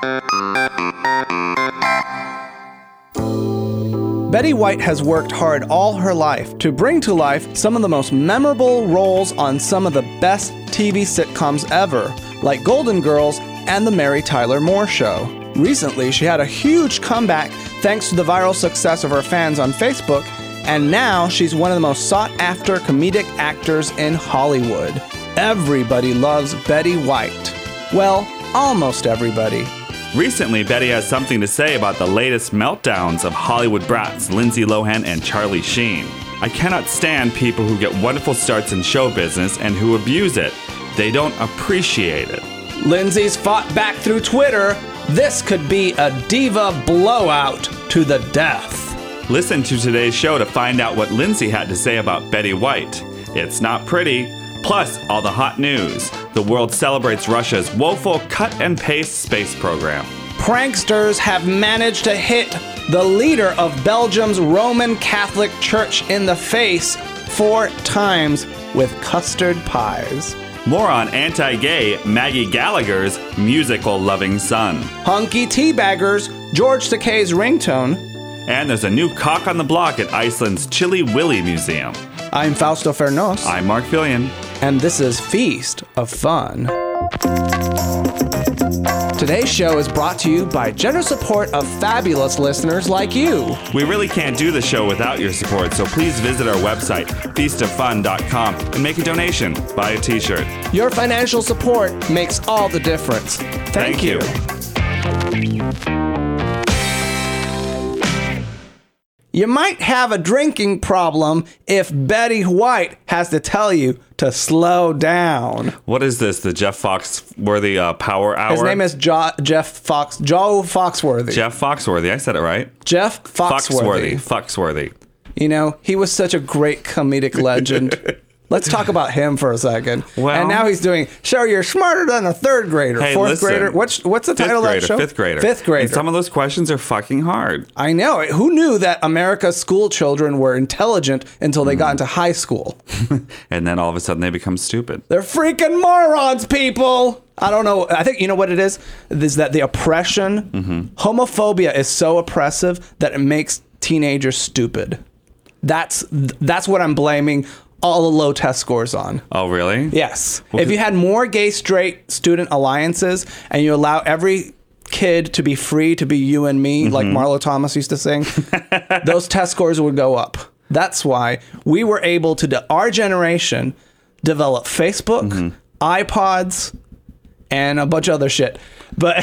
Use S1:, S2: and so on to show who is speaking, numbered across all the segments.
S1: Betty White has worked hard all her life to bring to life some of the most memorable roles on some of the best TV sitcoms ever, like Golden Girls and The Mary Tyler Moore Show. Recently, she had a huge comeback thanks to the viral success of her fans on Facebook, and now she's one of the most sought-after comedic actors in Hollywood. Everybody loves Betty White. Well, almost everybody.
S2: Recently, Betty has something to say about the latest meltdowns of Hollywood brats Lindsay Lohan and Charlie Sheen. I cannot stand people who get wonderful starts in show business and who abuse it. They don't appreciate it.
S1: Lindsay's fought back through Twitter. This could be a diva blowout to the death.
S2: Listen to today's show to find out what Lindsay had to say about Betty White. It's not pretty. Plus, all the hot news. The world celebrates Russia's woeful cut-and-paste space program.
S1: Pranksters have managed to hit the leader of Belgium's Roman Catholic Church in the face 4 times with custard pies.
S2: More on anti-gay Maggie Gallagher's musical-loving son.
S1: Hunky teabaggers, George Takei's ringtone.
S2: And there's a new cock on the block at Iceland's Chili Willy Museum.
S1: I'm Fausto Fernos.
S2: I'm Mark Fillion.
S1: And this is Feast of Fun. Today's show is brought to you by generous support of fabulous listeners like you.
S2: We really can't do the show without your support, so please visit our website, feastoffun.com, and make a donation. Buy a t-shirt.
S1: Your financial support makes all the difference. Thank you. You might have a drinking problem if Betty White has to tell you to slow down.
S2: What is this, the Jeff Foxworthy Power Hour?
S1: His name is Joe Foxworthy.
S2: Jeff Foxworthy, I said it right.
S1: Jeff Foxworthy.
S2: Foxworthy.
S1: You know, he was such a great comedic legend. Let's talk about him for a second.
S2: Well,
S1: and now he's doing, so you're smarter than a 3rd grader,
S2: hey,
S1: 4th
S2: listen,
S1: grader. What's the title of that show?
S2: 5th grader.
S1: 5th grader.
S2: And some of those questions are fucking hard.
S1: I know. Who knew that America's school children were intelligent until they got into high school?
S2: And then all of a sudden they become stupid.
S1: They're freaking morons, people. I don't know. I think, you know what it is that the oppression, homophobia is so oppressive that it makes teenagers stupid. That's what I'm blaming all the low test scores on.
S2: Oh, really?
S1: Yes. If you had more gay straight student alliances and you allow every kid to be free to be you and me, like Marlo Thomas used to sing, those test scores would go up. That's why we were able to, our generation, develop Facebook, iPods, and a bunch of other shit. But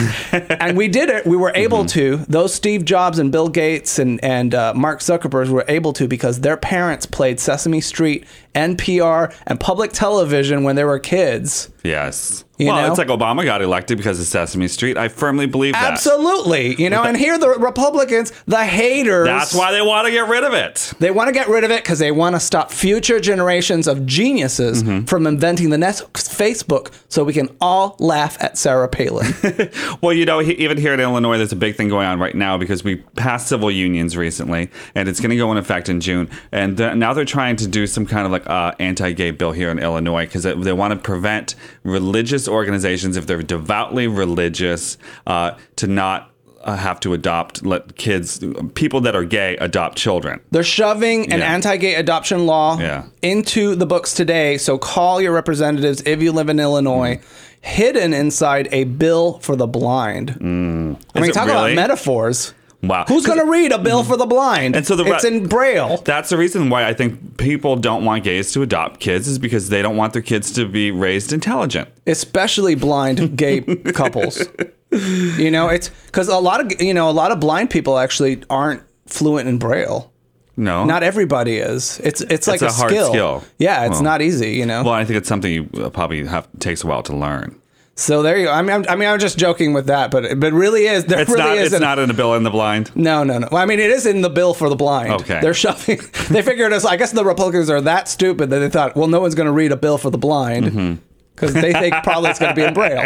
S1: and we did it. We were able to. Those Steve Jobs and Bill Gates and Mark Zuckerberg were able to because their parents played Sesame Street, NPR, and public television when they were kids.
S2: Yes.
S1: You know?
S2: It's like Obama got elected because of Sesame Street. I firmly believe that.
S1: Absolutely. You know, and here the Republicans, the haters.
S2: That's why they want to get rid of it.
S1: They want to get rid of it because they want to stop future generations of geniuses from inventing the next Facebook so we can all laugh at Sarah Palin.
S2: Well, you know, even here in Illinois, there's a big thing going on right now because we passed civil unions recently, and it's going to go in effect in June. And now they're trying to do some kind of like anti-gay bill here in Illinois because they want to prevent religious organizations, if they're devoutly religious, to not have to let people that are gay adopt children.
S1: They're shoving an anti-gay adoption law into the books today. So call your representatives if you live in Illinois. Hidden inside a bill for the blind. I mean, talk about metaphors.
S2: Wow.
S1: Who's going to read a bill for the blind?
S2: And so
S1: it's in Braille.
S2: That's the reason why I think people don't want gays to adopt kids is because they don't want their kids to be raised intelligent.
S1: Especially blind gay couples. You know, it's because a lot of blind people actually aren't fluent in Braille.
S2: No.
S1: Not everybody is. It's like a
S2: hard skill.
S1: Yeah, it's not easy, you know.
S2: Well, I think it's something you probably takes a while to learn.
S1: So there you go. I mean, I'm just joking with that, but it really is.
S2: It's not in the bill in the blind.
S1: No. Well, I mean, it is in the bill for the blind.
S2: Okay.
S1: They're shoving. They figured I guess the Republicans are that stupid that they thought, well, no one's going to read a bill for the blind because they think probably it's going to be in Braille.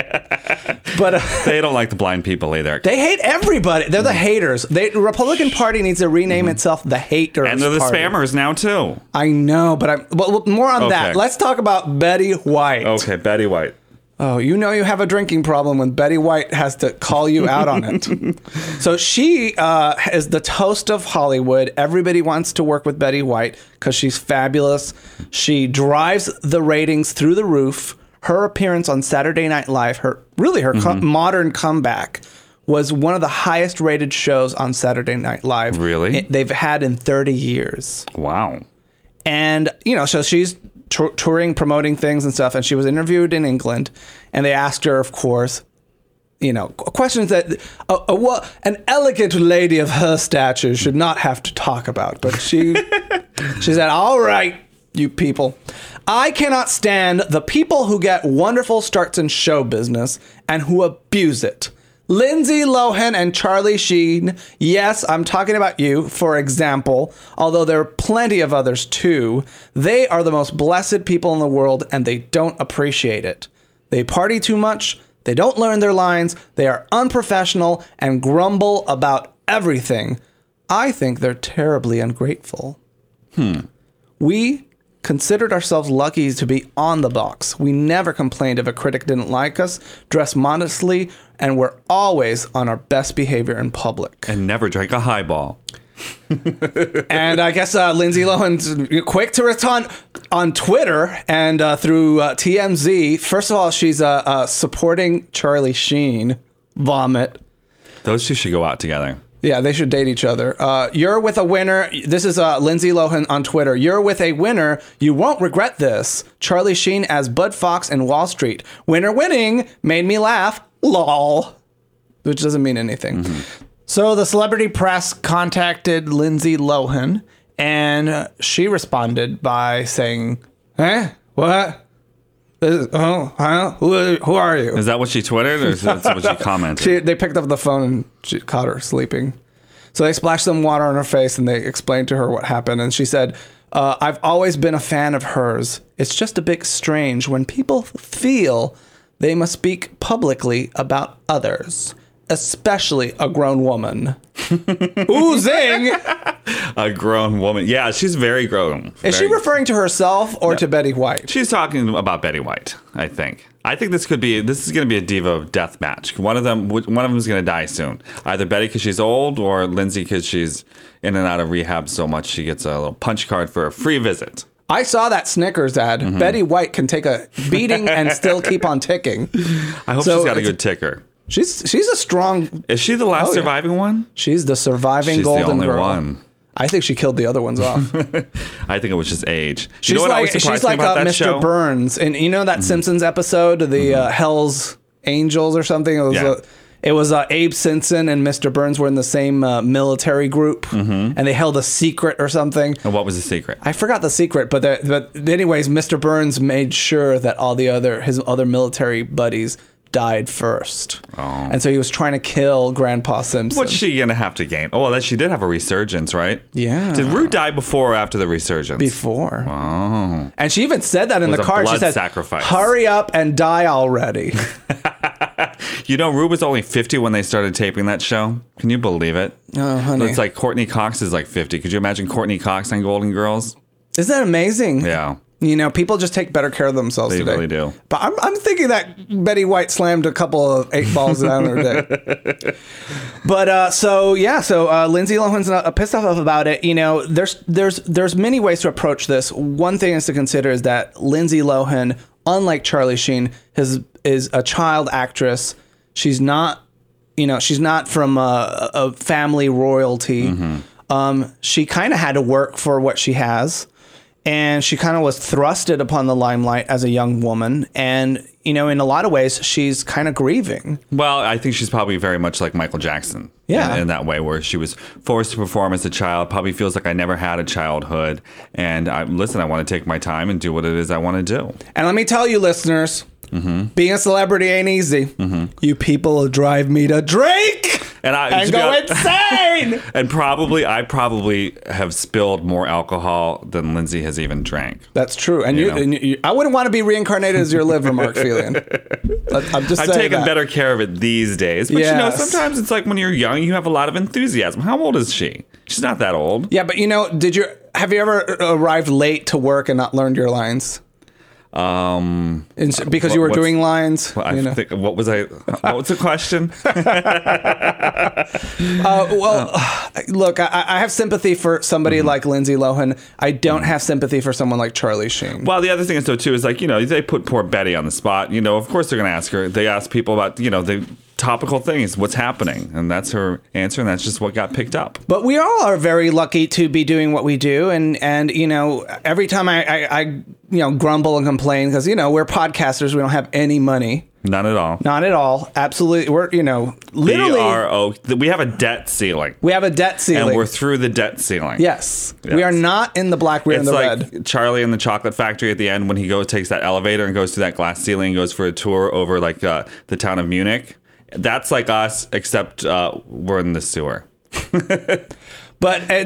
S1: But
S2: they don't like the blind people either.
S1: They hate everybody. They're the haters. The Republican Party needs to rename itself the Haters
S2: And they're the
S1: Party.
S2: spammers now too.
S1: I know, but more on that. Let's talk about Betty White.
S2: Okay, Betty White.
S1: Oh, you know you have a drinking problem when Betty White has to call you out on it. So she is the toast of Hollywood. Everybody wants to work with Betty White because she's fabulous. She drives the ratings through the roof. Her appearance on Saturday Night Live, her modern comeback, was one of the highest rated shows on Saturday Night Live.
S2: Really?
S1: They've had in 30 years.
S2: Wow.
S1: And, so she's touring, promoting things and stuff. And she was interviewed in England. And they asked her, of course, questions that an elegant lady of her stature should not have to talk about. But she said, all right, you people. I cannot stand the people who get wonderful starts in show business and who abuse it. Lindsay Lohan and Charlie Sheen. Yes, I'm talking about you, for example, although there are plenty of others too. They are the most blessed people in the world and they don't appreciate it. They party too much. They don't learn their lines. They are unprofessional and grumble about everything. I think they're terribly ungrateful. We considered ourselves lucky to be on the box. We never complained if a critic didn't like us, dressed modestly, and were always on our best behavior in public.
S2: And never drank a highball.
S1: And I guess Lindsay Lohan's quick to respond on Twitter and through TMZ. First of all, she's supporting Charlie Sheen. Vomit.
S2: Those two should go out together.
S1: Yeah, they should date each other. You're with a winner. This is Lindsay Lohan on Twitter. You're with a winner. You won't regret this. Charlie Sheen as Bud Fox in Wall Street. Winner winning. Made me laugh. Lol. Which doesn't mean anything. So the celebrity press contacted Lindsay Lohan, and she responded by saying, what? Who are you?
S2: Is that what she tweeted or is that what she commented?
S1: They picked up the phone and she caught her sleeping. So they splashed some water on her face and they explained to her what happened. And she said, I've always been a fan of hers. It's just a bit strange when people feel they must speak publicly about others, especially a grown woman. Ooh, zing!
S2: A grown woman. Yeah, she's very grown.
S1: Is she referring to herself or to Betty White?
S2: She's talking about Betty White, I think. I think this is going to be a diva death match. One of them is going to die soon. Either Betty because she's old or Lindsay because she's in and out of rehab so much she gets a little punch card for a free visit.
S1: I saw that Snickers ad. Betty White can take a beating and still keep on ticking.
S2: I hope she's got a good ticker.
S1: She's a strong...
S2: Is she the last surviving one?
S1: She's the surviving golden girl.
S2: She's the only one.
S1: I think she killed the other ones off.
S2: I think it was just age.
S1: She's like Mr.
S2: Show?
S1: Burns. And you know that Simpsons episode, the Hell's Angels or something? It was Abe Simpson and Mr. Burns were in the same military group, and they held a secret or something.
S2: And what was the secret?
S1: I forgot the secret, but anyways, Mr. Burns made sure that all his other military buddies died first. And so he was trying to kill Grandpa Simpson.
S2: What's she going to have to gain? Oh, well, she did have a resurgence, right?
S1: Yeah.
S2: Did Rue die before or after the resurgence?
S1: Before.
S2: Oh.
S1: And she even said that in the card. She said,
S2: sacrifice.
S1: Hurry up and die already.
S2: You know, Rue was only 50 when they started taping that show. Can you believe it?
S1: Oh, honey.
S2: It's like Courtney Cox is like 50. Could you imagine Courtney Cox on Golden Girls?
S1: Isn't that amazing?
S2: Yeah.
S1: You know, people just take better care of themselves today.
S2: They really do.
S1: But I'm thinking that Betty White slammed a couple of 8 balls down her day. But so Lindsay Lohan's pissed off about it. You know, there's many ways to approach this. One thing is to consider is that Lindsay Lohan, unlike Charlie Sheen, is a child actress. She's not from a family royalty. She kind of had to work for what she has. And she kind of was thrusted upon the limelight as a young woman. And, you know, in a lot of ways, she's kind of grieving.
S2: Well, I think she's probably very much like Michael Jackson.
S1: Yeah.
S2: In that way, where she was forced to perform as a child, probably feels like I never had a childhood. And I want to take my time and do what it is I want to do.
S1: And let me tell you, listeners, being a celebrity ain't easy. You people will drive me to drink and go insane.
S2: And I probably have spilled more alcohol than Lindsay has even drank.
S1: That's true. And you I wouldn't want to be reincarnated as your liver, Mark Phelan. I'm
S2: taking better care of it these days. But you know, sometimes it's like when you're young, you have a lot of enthusiasm. How old is she? She's not that old.
S1: Yeah, but you know, have you ever arrived late to work and not learned your lines? Because you were doing lines.
S2: What was the question?
S1: Look, I have sympathy for somebody like Lindsay Lohan. I don't have sympathy for someone like Charlie Sheen.
S2: Well, the other thing is though too is like, they put poor Betty on the spot. Of course they're going to ask her. They ask people about the topical things, what's happening, and that's her answer, and that's just what got picked up.
S1: But we all are very lucky to be doing what we do, and every time I grumble and complain because we're podcasters, we don't have any money.
S2: None at all.
S1: Not at all. Absolutely. We're literally
S2: we have a debt ceiling.
S1: We have a debt ceiling,
S2: and we're through the debt ceiling.
S1: Yes. We are not in the black. We're in the
S2: like
S1: red.
S2: Charlie in the Chocolate Factory at the end when he takes that elevator and goes through that glass ceiling and goes for a tour over like the town of Munich. That's like us, except we're in the sewer.
S1: And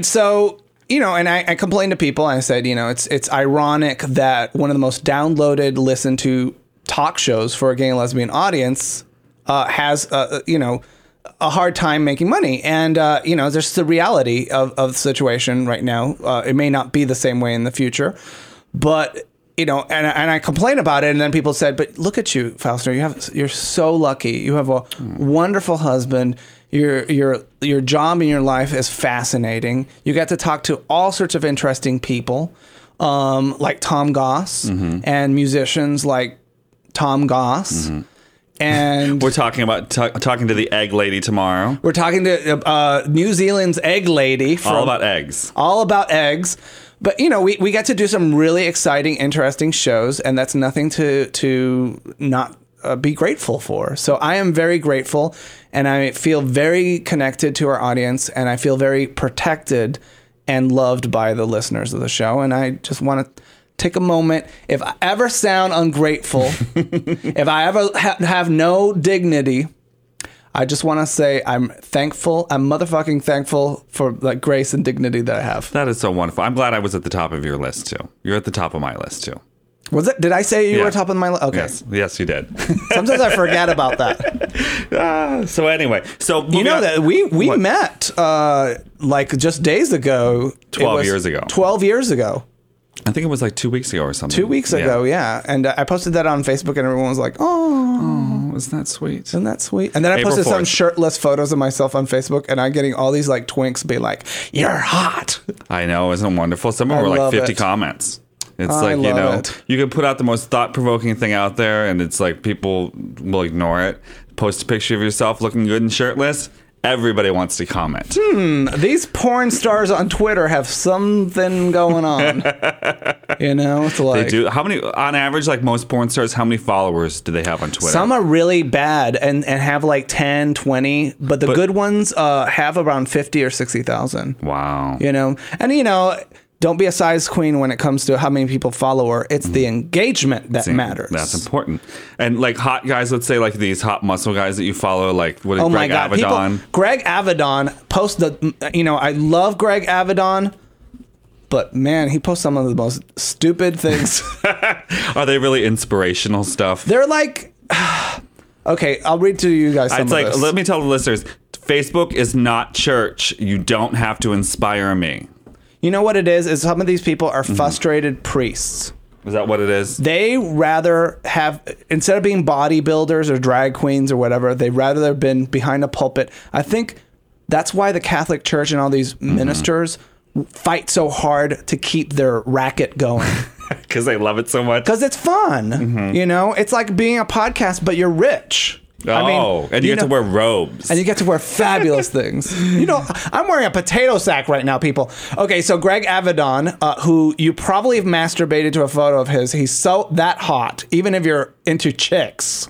S1: I complained to people. And I said, it's ironic that one of the most downloaded, listened to talk shows for a gay and lesbian audience has, a hard time making money. And, there's the reality of the situation right now. It may not be the same way in the future, but and I complain about it, and then people said, "But look at you, Faustner. You're so lucky. You have a wonderful husband. Your job in your life is fascinating. You get to talk to all sorts of interesting people, like Tom Goss, and musicians like Tom Goss." And
S2: we're talking about talking to the egg lady tomorrow.
S1: We're talking to New Zealand's egg lady.
S2: All about eggs.
S1: All about eggs. But, we get to do some really exciting, interesting shows, and that's nothing to not be grateful for. So I am very grateful, and I feel very connected to our audience, and I feel very protected and loved by the listeners of the show. And I just want to take a moment. If I ever sound ungrateful, if I ever have no dignity, I just want to say I'm thankful. I'm motherfucking thankful for the grace and dignity that I have.
S2: That is so wonderful. I'm glad I was at the top of your list too. You're at the top of my list too.
S1: Was it? Did I say you were top of my list? Okay.
S2: Yes, you did.
S1: Sometimes I forget about that.
S2: So anyway,
S1: that we met like just days ago.
S2: 12 years ago.
S1: 12 years ago.
S2: I think it was like 2 weeks ago or something.
S1: 2 weeks ago, yeah. And I posted that on Facebook, and everyone was like, "Oh,
S2: isn't that sweet?
S1: Isn't that sweet?" And then I posted some shirtless photos of myself on Facebook, and I'm getting all these like twinks be like, "You're hot."
S2: I know, isn't it wonderful? Some of them were like 50 comments. It's like, you can put out the most thought-provoking thing out there, and it's like people will ignore it. Post a picture of yourself looking good and shirtless. Everybody wants to comment.
S1: These porn stars on Twitter have something going on. It's like
S2: they do. How many, on average, like most porn stars, how many followers do they have on Twitter?
S1: Some are really bad and have like 10, 20, but the good ones have around 50 or 60,000.
S2: Wow.
S1: And don't be a size queen when it comes to how many people follow her. It's the engagement that matters.
S2: That's important. And like hot guys, let's say like these hot muscle guys that you follow, like what is Greg Avedon?
S1: Greg Avedon posts I love Greg Avedon, but man, he posts some of the most stupid things.
S2: Are they really inspirational stuff?
S1: They're like, okay, I'll read to you guys some of this.
S2: Let me tell the listeners, Facebook is not church. You don't have to inspire me.
S1: You know what it is some of these people are frustrated priests.
S2: Is that what it is?
S1: They rather have, instead of being bodybuilders or drag queens or whatever, they'd rather have been behind a pulpit. I think that's why the Catholic Church and all these ministers fight so hard to keep their racket going.
S2: Because they love it so much?
S1: Because it's fun. It's like being a podcast, but you're rich.
S2: And you get to wear robes.
S1: And you get to wear fabulous things. I'm wearing a potato sack right now, people. Okay, so Greg Avedon, who you probably have masturbated to a photo of his. He's so that hot, even if you're into chicks.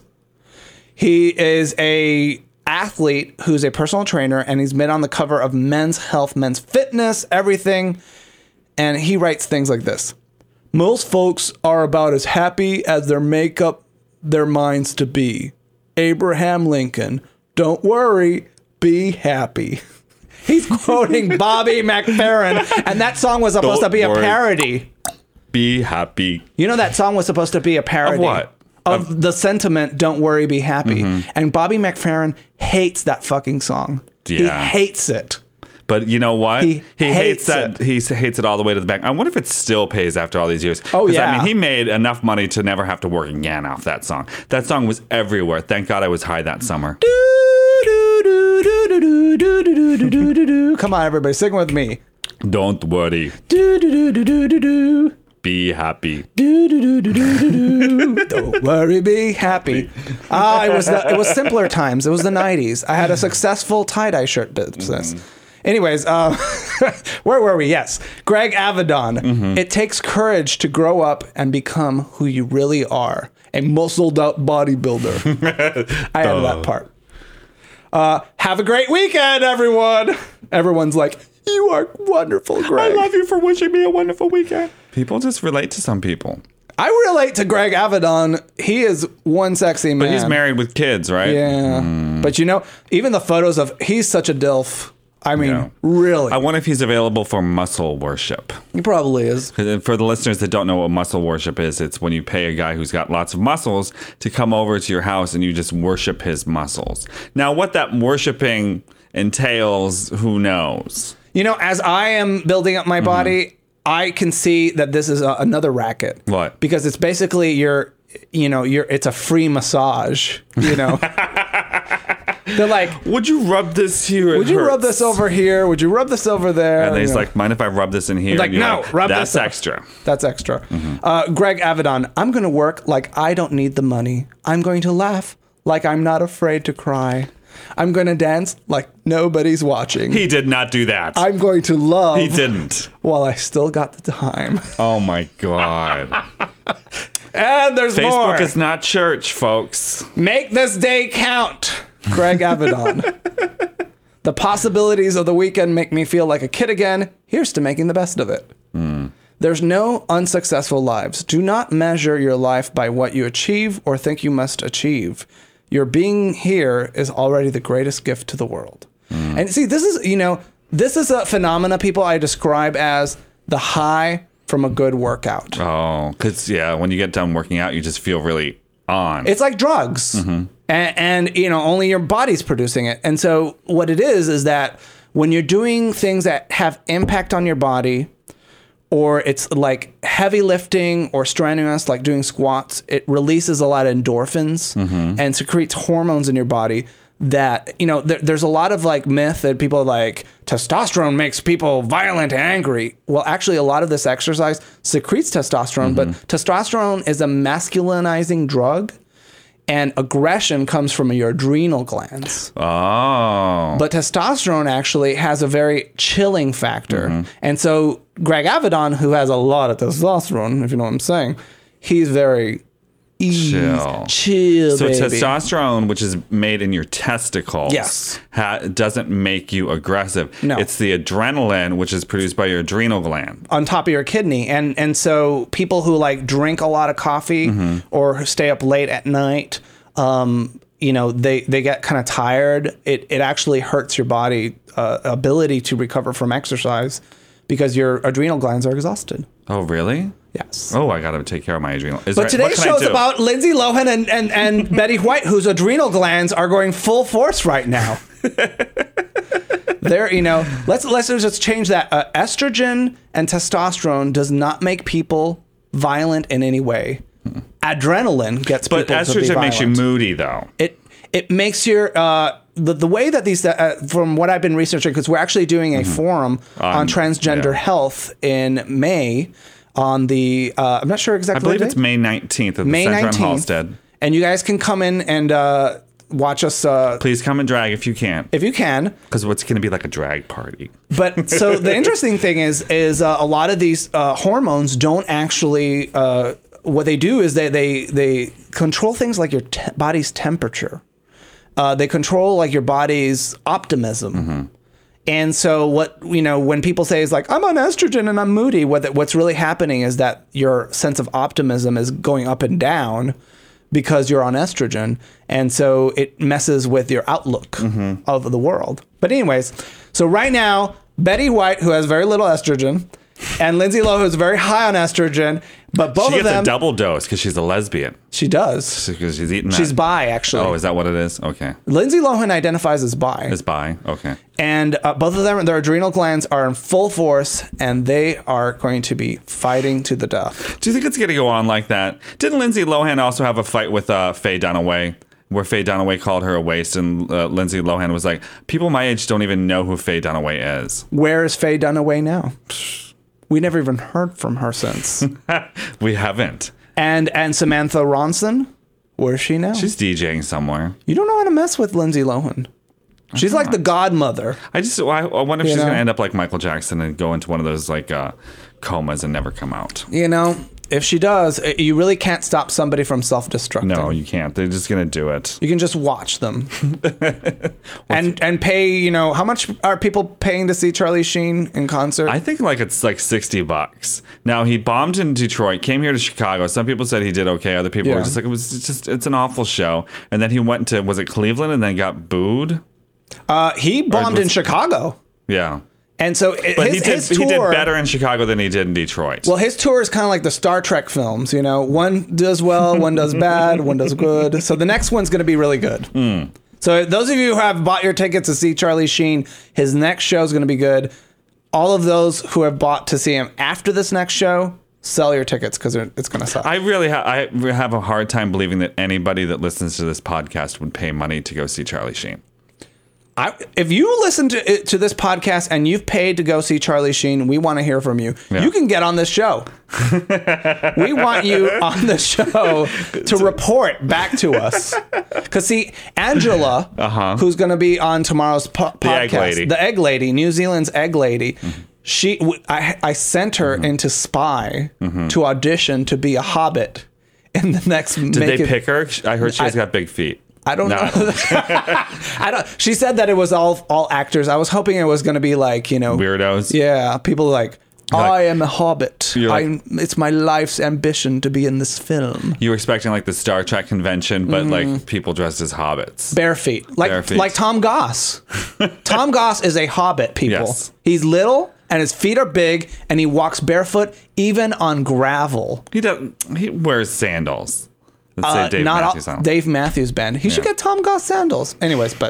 S1: He is a athlete who's a personal trainer, and he's been on the cover of Men's Health, Men's Fitness, everything. And he writes things like this. Most folks are about as happy as they make up their minds to be. Abraham Lincoln, don't worry, be happy. He's quoting Bobby McFerrin, and that song was supposed to be a parody.
S2: Be happy.
S1: That song was supposed to be a parody.
S2: Of what?
S1: Of the sentiment, don't worry, be happy. And Bobby McFerrin hates that fucking song. Yeah. He hates it.
S2: But you know what?
S1: He hates
S2: that.
S1: it.
S2: He hates it all the way to the bank. I wonder if it still pays after all these years.
S1: Oh,
S2: 'Cause,
S1: yeah.
S2: I mean, he made enough money to never have to work again off that song. That song was everywhere. Thank God I was high that summer.
S1: Come on, everybody, sing with me.
S2: Don't worry. Be happy.
S1: Don't worry, be happy. It was simpler times. It was the 90s. I had a successful tie-dye shirt business. Anyways, where were we? Yes, Greg Avedon. It takes courage to grow up and become who you really are, a muscled-out bodybuilder. I added that part. Have a great weekend, everyone. Everyone's like, you are wonderful, Greg.
S2: I love you for wishing me a wonderful weekend. People just relate to some people.
S1: I relate to Greg Avedon. He is one sexy man.
S2: But he's married with kids, right?
S1: Yeah. But you know, even the photos of, he's such a DILF. I mean, really.
S2: I wonder if he's available for muscle worship.
S1: He probably is.
S2: For the listeners that don't know what muscle worship is, it's when you pay a guy who's got lots of muscles to come over to your house and you just worship his muscles. Now, what that worshiping entails, who knows?
S1: You know, as I am building up my body, I can see that this is another racket.
S2: What?
S1: Because it's basically it's a free massage, you know. They're like,
S2: would you rub this here?
S1: Would you rub this over here? Would you rub this over there?
S2: And he's like, mind if I rub this in here?
S1: Like, no, rub
S2: that's
S1: this
S2: extra.
S1: That's extra. Greg Avedon, I'm going to work like I don't need the money. I'm going to laugh like I'm not afraid to cry. I'm going to dance like nobody's watching.
S2: He did not do that.
S1: I'm going to love.
S2: He didn't.
S1: While I still got the time.
S2: Oh my God.
S1: And there's
S2: Facebook
S1: more.
S2: Facebook is not church, folks.
S1: Make this day count. Greg Avedon. The possibilities of the weekend make me feel like a kid again. Here's to making the best of it. There's no unsuccessful lives. Do not measure your life by what you achieve or think you must achieve. Your being here is already the greatest gift to the world. And see, this is a phenomena people I describe as the high from a good workout.
S2: Oh, because, when you get done working out, you just feel really on.
S1: It's like drugs. And only your body's producing it. And so what it is that when you're doing things that have impact on your body, or it's like heavy lifting or strenuous, like doing squats, it releases a lot of endorphins and secretes hormones in your body that, there's a lot of like myth that people are like, testosterone makes people violent and angry. Well, actually, a lot of this exercise secretes testosterone, but testosterone is a masculinizing drug. And aggression comes from your adrenal glands.
S2: Oh.
S1: But testosterone actually has a very chilling factor. And so Greg Avedon, who has a lot of testosterone, if you know what I'm saying, he's very chill,
S2: so
S1: baby.
S2: Testosterone, which is made in your testicles,
S1: yes,
S2: doesn't make you aggressive.
S1: No.
S2: It's the adrenaline, which is produced by your adrenal gland.
S1: On top of your kidney. And so people who like drink a lot of coffee or stay up late at night, they get kind of tired. It actually hurts your body ability to recover from exercise because your adrenal glands are exhausted.
S2: Oh, really?
S1: Yes.
S2: Oh, I got to take care of my adrenal.
S1: But today's show is about Lindsay Lohan and Betty White, whose adrenal glands are going full force right now. Let's just change that. Estrogen and testosterone does not make people violent in any way. Adrenaline gets people to be violent. But
S2: estrogen makes you moody, though.
S1: It makes your the way that these from what I've been researching, because we're actually doing a forum on transgender health in May. On the, I'm not sure exactly.
S2: I believe it's May 19th at the Center in Halstead.
S1: And you guys can come in and watch us.
S2: Please come and drag if you can.
S1: If you can.
S2: Because it's going to be like a drag party.
S1: But so the interesting thing is a lot of these hormones don't actually, what they do is they control things like your body's temperature. They control like your body's optimism. And so when people say is like, I'm on estrogen and I'm moody, what's really happening is that your sense of optimism is going up and down because you're on estrogen. And so it messes with your outlook of the world. But anyways, so right now, Betty White, who has very little estrogen, And Lindsay Lohan's very high on estrogen, but both
S2: She
S1: of
S2: gets
S1: them.
S2: a double dose because she's a lesbian.
S1: She does.
S2: Because she's eating that.
S1: She's bi, actually.
S2: Oh, is that what it is? Okay.
S1: Lindsay Lohan identifies as bi.
S2: It's bi. Okay.
S1: And both of them, their adrenal glands are in full force, and they are going to be fighting to the death.
S2: Do you think it's going to go on like that? Didn't Lindsay Lohan also have a fight with Faye Dunaway, where Faye Dunaway called her a waste, and Lindsay Lohan was like, people my age don't even know who Faye Dunaway is.
S1: Where is Faye Dunaway now? We never even heard from her since.
S2: We haven't.
S1: And Samantha Ronson, where's she now?
S2: She's DJing somewhere.
S1: You don't know how to mess with Lindsay Lohan. She's like the godmother.
S2: I wonder if she's
S1: know?
S2: going to end up like Michael Jackson and go into one of those like comas and never come out.
S1: You know, if she does, you really can't stop somebody from self-destructing.
S2: No, you can't. They're just going to do it.
S1: You can just watch them. and pay, you know, how much are people paying to see Charlie Sheen in concert?
S2: I think like it's like $60. Now he bombed in Detroit, came here to Chicago. Some people said he did okay. Other people were just like, it's an awful show. And then he went to, was it Cleveland, and then got booed?
S1: He bombed in Chicago.
S2: Yeah.
S1: And so
S2: But
S1: his tour,
S2: he did better in Chicago than he did in Detroit.
S1: Well, his tour is kind of like the Star Trek films, you know. One does well, one does bad, one does good. So the next one's going to be really good. So those of you who have bought your tickets to see Charlie Sheen, his next show is going to be good. All of those who have bought to see him after this next show, sell your tickets because it's going to suck.
S2: I really I have a hard time believing that anybody that listens to this podcast would pay money to go see Charlie Sheen.
S1: If you listen to this podcast and you've paid to go see Charlie Sheen, we want to hear from you.
S2: Yeah.
S1: You can get on this show. We want you on the show to report back to us. Because see, Angela, who's going to be on tomorrow's podcast, the egg lady, New Zealand's egg lady, I sent her into Spy to audition to be a hobbit in the next.
S2: Did they pick her? I heard she's got big feet.
S1: I don't know. I don't. She said that it was all actors. I was hoping it was going to be like, you know,
S2: weirdos.
S1: Yeah, people like, I am a hobbit. It's my life's ambition to be in this film.
S2: You were expecting like the Star Trek convention, but like people dressed as hobbits,
S1: bare feet, like Tom Goss. Tom Goss is a hobbit. People.
S2: Yes.
S1: He's little and his feet are big, and he walks barefoot even on gravel.
S2: He wears sandals. Let's say
S1: Dave Matthews Band. He should get Tom Goss sandals. Anyways, but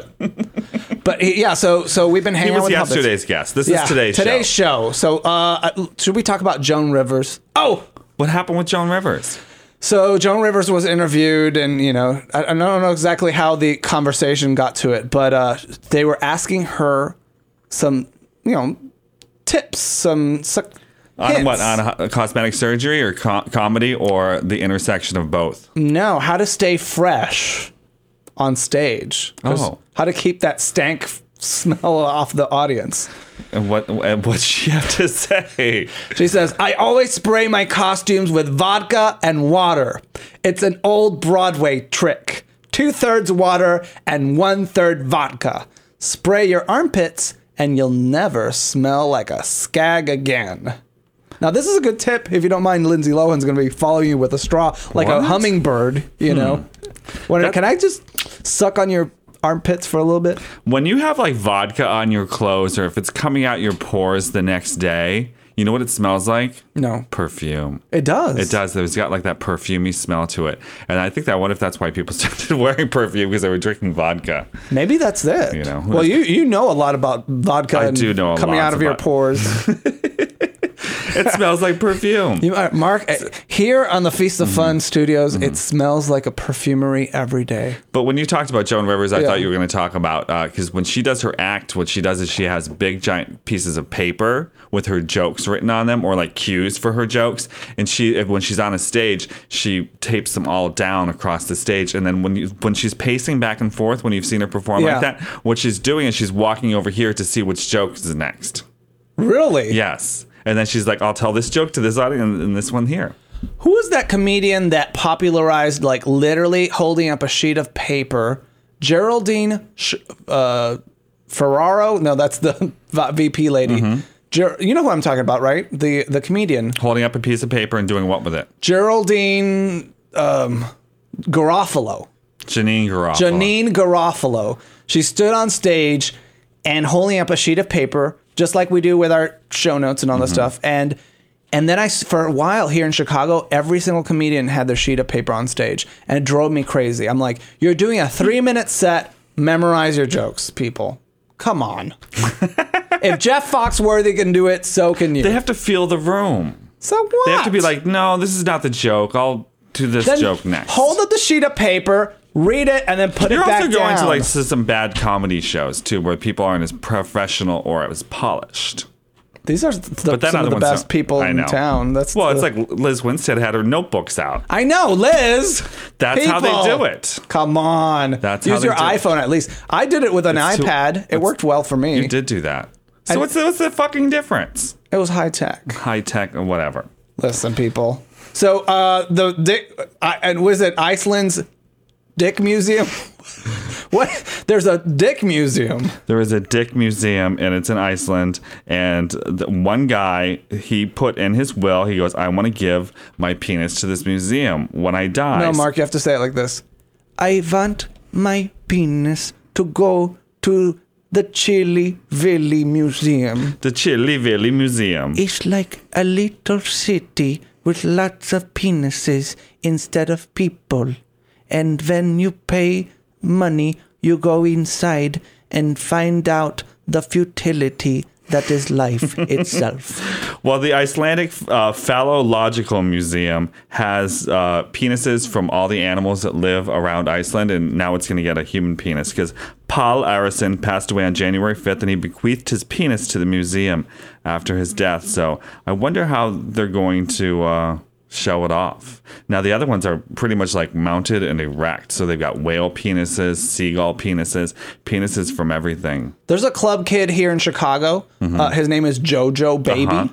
S1: so we've been hanging out with
S2: yesterday's guest. This is today's
S1: show. So should we talk about Joan Rivers? Oh,
S2: what happened with Joan Rivers?
S1: So Joan Rivers was interviewed, and you know, I don't know exactly how the conversation got to it, but they were asking her some, you know, tips, some.
S2: On what? On cosmetic surgery or comedy or the intersection of both?
S1: No, how to stay fresh on stage.
S2: Oh.
S1: How to keep that stank smell off the audience.
S2: And what's she have to say?
S1: She says, I always spray my costumes with vodka and water. It's an old Broadway trick. 2/3 water and 1/3 vodka. Spray your armpits and you'll never smell like a skag again. Now, this is a good tip if you don't mind. Lindsay Lohan's going to be following you with a straw like a hummingbird, you know. Can I just suck on your armpits for a little bit?
S2: When you have like vodka on your clothes or if it's coming out your pores the next day, you know what it smells like?
S1: No.
S2: Perfume.
S1: It does.
S2: It does. It's got like that perfumey smell to it. And I think what if that's why people started wearing perfume because they were drinking vodka?
S1: Maybe that's it.
S2: You know.
S1: Well, you know a lot about vodka.
S2: I do know a lot
S1: coming out of your pores.
S2: It smells like perfume.
S1: Mark, here on the Feast of Fun Studios, it smells like a perfumery every day.
S2: But when you talked about Joan Rivers, I thought you were going to talk about, because when she does her act, what she does is she has big, giant pieces of paper with her jokes written on them or like cues for her jokes. And when she's on a stage, she tapes them all down across the stage. And then when she's pacing back and forth, when you've seen her perform like that, what she's doing is she's walking over here to see which joke is next.
S1: Really?
S2: Yes. And then she's like, I'll tell this joke to this audience and this one here.
S1: Who is that comedian that popularized, like, literally holding up a sheet of paper? Geraldine Ferraro? No, that's the VP lady. You know who I'm talking about, right? The comedian.
S2: Holding up a piece of paper and doing what with it?
S1: Geraldine Garofalo.
S2: Janine Garofalo.
S1: She stood on stage and holding up a sheet of paper just like we do with our show notes and all this stuff. And then for a while here in Chicago, every single comedian had their sheet of paper on stage, and it drove me crazy. I'm like, you're doing a 3-minute set. Memorize your jokes, people. Come on. If Jeff Foxworthy can do it, so can you.
S2: They have to feel the room.
S1: So what?
S2: They have to be like, no, this is not the joke. I'll do this joke next.
S1: Hold up the sheet of paper, read it, and then put it back down.
S2: You're also going to some bad comedy shows, too, where people aren't as professional or as polished.
S1: These are some of the best people in town.
S2: It's like Liz Winstead had her notebooks out.
S1: I know, Liz.
S2: That's how they do it.
S1: Come on. Use your iPhone at least. I did it with an iPad. It worked well for me.
S2: You did do that. So what's the fucking difference?
S1: It was high tech.
S2: High tech or whatever.
S1: Listen, people. So was it Iceland's Dick Museum? What? There's a Dick Museum.
S2: There is a Dick Museum, and it's in Iceland. And one guy, he put in his will, he goes, I want to give my penis to this museum when I die.
S1: No, Mark, you have to say it like this. I want my penis to go to the Chili Valley Museum.
S2: The Chili Valley Museum.
S1: It's like a little city with lots of penises instead of people. And when you pay money, you go inside and find out the futility that is life itself.
S2: Well, the Icelandic Phallological Museum has penises from all the animals that live around Iceland, and now it's going to get a human penis because Paul Arason passed away on January 5th, and he bequeathed his penis to the museum after his death. So I wonder how they're going to show it off. Now, the other ones are pretty much like mounted and erect. So they've got whale penises, seagull penises from everything.
S1: There's a club kid here in Chicago. His name is Jojo Baby.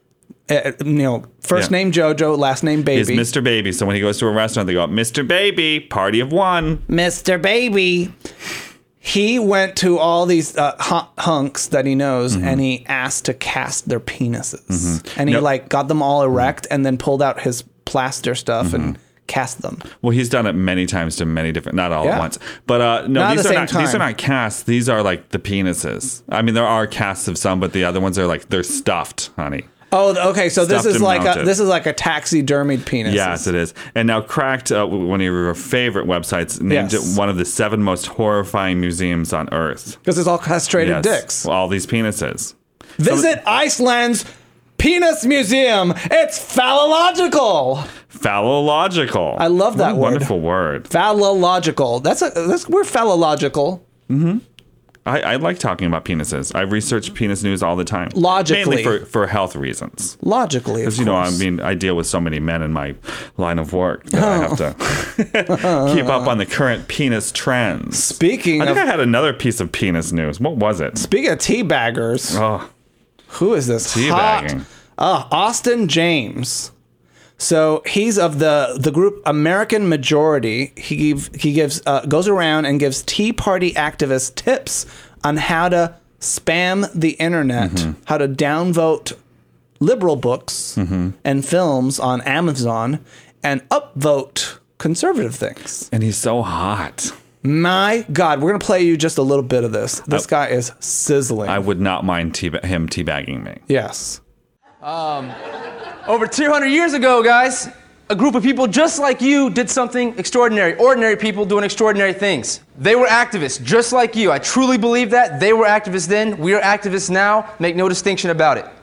S1: First name Jojo, last name Baby.
S2: He's Mr. Baby. So when he goes to a restaurant, they go, Mr. Baby, party of one.
S1: Mr. Baby. He went to all these hunks that he knows, and he asked to cast their penises. And he got them all erect and then pulled out his plaster stuff and cast them.
S2: Well, he's done it many times to many different, not all at once. But no, these are not casts. These are like the penises. I mean, there are casts of some, but the other ones are like, they're stuffed, honey.
S1: Oh, okay. So this is like a taxidermied penis.
S2: Yes, it is. And now Cracked, one of your favorite websites, named it one of the 7 most horrifying museums on Earth.
S1: Because it's all castrated dicks.
S2: All these penises.
S1: Visit Iceland's Penis Museum. It's phallological.
S2: Phallological.
S1: I love that word.
S2: Wonderful word.
S1: Phallological. We're phallological.
S2: Mm-hmm. I like talking about penises. I research penis news all the time.
S1: Logically.
S2: Mainly for health reasons.
S1: Logically, of course.
S2: Because, I deal with so many men in my line of work that I have to keep up on the current penis trends. I think I had another piece of penis news. What was it?
S1: Speaking of teabaggers.
S2: Oh.
S1: Who is this
S2: teabagging?
S1: Austin James. So he's of the group American Majority. He goes around and gives Tea Party activists tips on how to spam the internet, how to downvote liberal books and films on Amazon, and upvote conservative things.
S2: And he's so hot.
S1: My God, we're going to play you just a little bit of this. This guy is sizzling.
S2: I would not mind him teabagging me.
S1: Yes.
S3: Over 200 years ago, guys, a group of people just like you did something extraordinary. Ordinary people doing extraordinary things. They were activists, just like you. I truly believe that. They were activists then. We are activists now. Make no distinction about it.